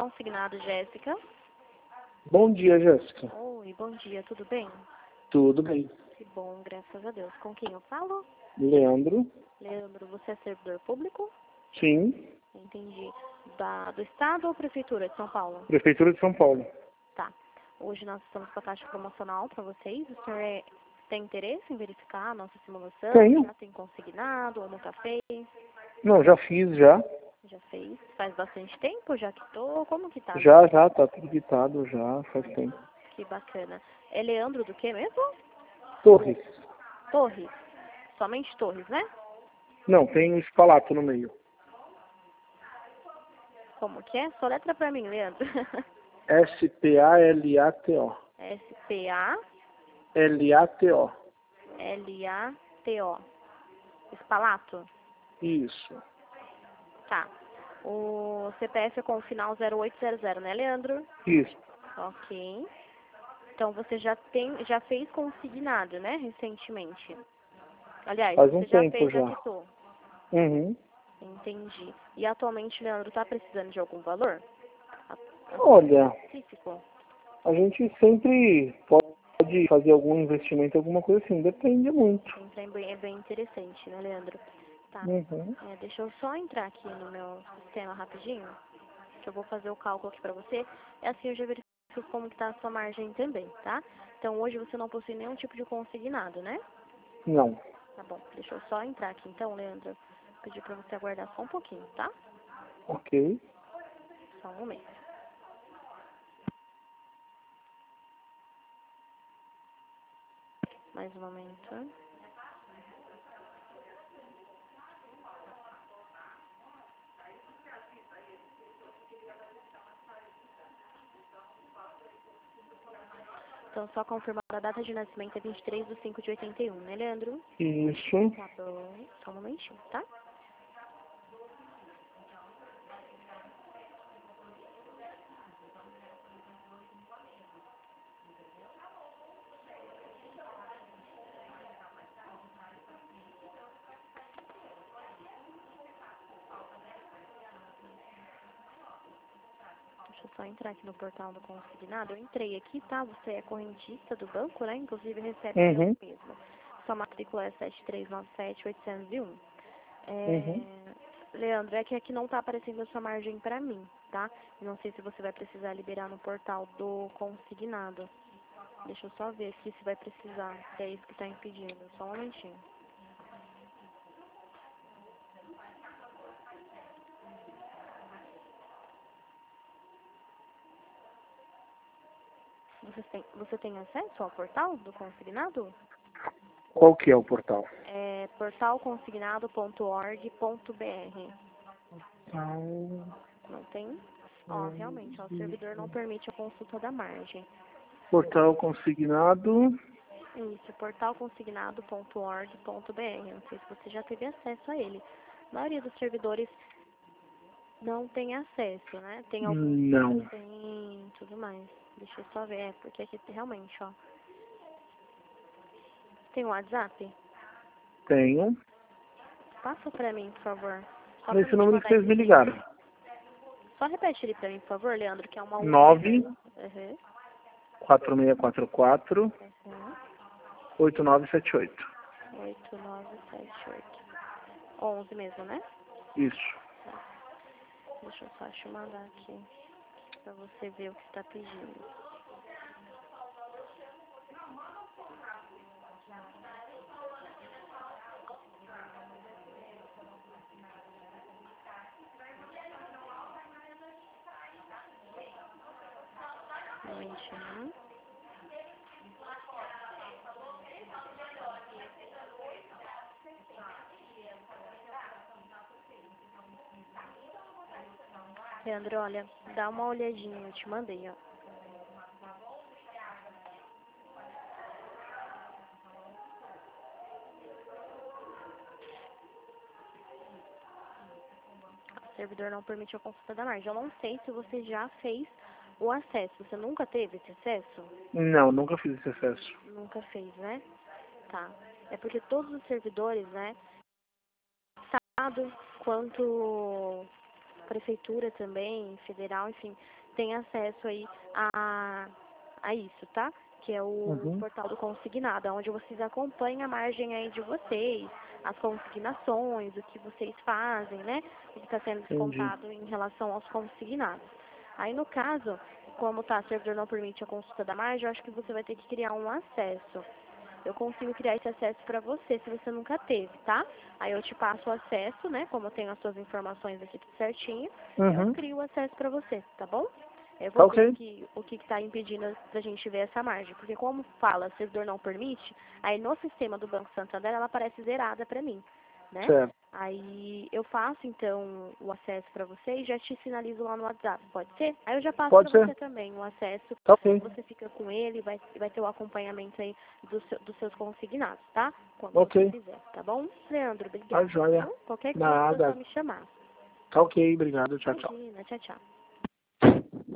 Consignado, Jéssica. Bom dia, Jéssica. Oi, bom dia, tudo bem? Tudo bem. Que bom, graças a Deus. Com quem eu falo? Leandro? Leandro, você é servidor público? Sim. Entendi. Do Estado ou Prefeitura de São Paulo? Prefeitura de São Paulo. Tá. Hoje nós estamos com a taxa promocional para vocês. O senhor tem interesse em verificar a nossa simulação? Tenho. Já tem consignado ou nunca fez? Não, já fiz, já. Já fez? Faz bastante tempo? Já quitou? Como que tá? Já, tá tudo quitado, já, faz tempo. Que bacana. É Leandro do que mesmo? Torres. Torres. Somente Torres, né? Não, tem um espalato no meio. Como que é? Soletra pra mim, Leandro. S-P-A-L-A-T-O. S-P-A-L-A-T-O. L-A-T-O. Espalato? Isso. Tá. O CPF é com o final 0800, né, Leandro? Isso. Ok. Então você já fez consignado, né, recentemente? Aliás, Faz você um já tempo fez, já já. quitou. Uhum. Entendi. E atualmente, Leandro, tá precisando de algum valor? Olha, Específico? a gente sempre pode fazer algum investimento, alguma coisa assim, depende muito. Sempre é bem interessante, né, Leandro? Tá. Uhum. Deixa eu só entrar aqui no meu sistema rapidinho, que eu vou fazer o cálculo aqui pra você. É assim eu já verifico como que tá a sua margem também, tá? Então hoje você não possui nenhum tipo de consignado, né? Não. Tá bom, deixa eu só entrar aqui então, Leandro. Pedir pra você aguardar só um pouquinho, tá? Ok. Só um momento. Mais um momento. Então, só confirmar a data de nascimento é 23/5/81, né, Leandro? Isso. Tá bom. Só um momentinho, tá? Deixa eu só entrar aqui no portal do consignado. Eu entrei aqui, tá? Você é correntista do banco, né? Inclusive recebe Uhum. eu mesmo. Sua matrícula é 7397801. Uhum. Leandro, é que aqui não tá aparecendo a sua margem pra mim, tá? Não sei se você vai precisar liberar no portal do consignado. Deixa eu só ver aqui se vai precisar, se é isso que tá impedindo. Só um momentinho. Você tem acesso ao portal do consignado? Qual que é o portal? É portalconsignado.org.br. Não tem? Ó, realmente, ó, o servidor não permite a consulta da margem. Portal consignado. Isso, portalconsignado.org.br. Não sei se você já teve acesso a ele. A maioria dos servidores não tem acesso, né? Tem alguns Não. que tem tudo mais. Deixa eu só ver, porque aqui realmente, ó. Tem um WhatsApp? Tenho. Passa pra mim, por favor. Só pra Nesse mim te número que mandar vocês esse me link. ligaram. Só repete ele pra mim, por favor, Leandro, que é uma única. 9 Uhum. 4644 Uhum. 8978. 8978. 11 mesmo, né? Isso. Deixa eu só te mandar aqui pra você ver o que está pedindo. Um momentinho. Leandro, olha, dá uma olhadinha, eu te mandei, ó. O servidor não permite a consulta da margem. Eu não sei se você já fez o acesso. Você nunca teve esse acesso? Não, nunca fiz esse acesso. Nunca fez, né? Tá. É porque todos os servidores, né, Estado quanto prefeitura também, federal, enfim, tem acesso aí a isso, tá? Que é o portal do consignado, onde vocês acompanham a margem aí de vocês, as consignações, o que vocês fazem, né? O que está sendo descontado em relação aos consignados. Aí, no caso, como tá, o servidor não permite a consulta da margem, eu acho que você vai ter que criar um acesso. Eu consigo criar esse acesso para você, se você nunca teve, tá? Aí eu te passo o acesso, né? Como eu tenho as suas informações aqui tudo certinho, eu crio o acesso para você, tá bom? Eu vou ver aqui o que está impedindo da gente ver essa margem. Porque como fala, o servidor não permite, aí no sistema do Banco Santander ela aparece zerada para mim, né? Certo. Aí eu faço, então, o acesso para você e já te sinalizo lá no WhatsApp, pode ser? Aí eu já passo para você também o acesso, você fica com ele, vai ter o acompanhamento aí dos seus consignados, tá? Quando você quiser, tá bom? Leandro, obrigada. Tá joia. Qualquer coisa é só me chamar. Tá ok, obrigado. Tchau, tchau. Imagina, tchau, tchau.